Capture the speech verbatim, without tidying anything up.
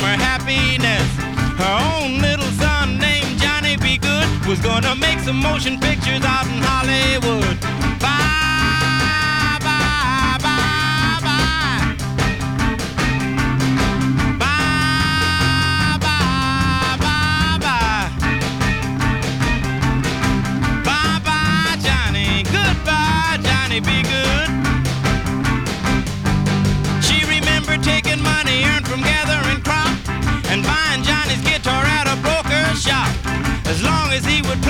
her happiness. Her own little son named Johnny B. Good was gonna make some motion pictures out in Hollywood. Bye, bye, bye, bye. Bye, bye, bye, bye. Bye, bye, Johnny. Goodbye, Johnny B. Good. She remembered taking money earned from gathering crop and buying Johnny's guitar at a broker's shop. As long as he would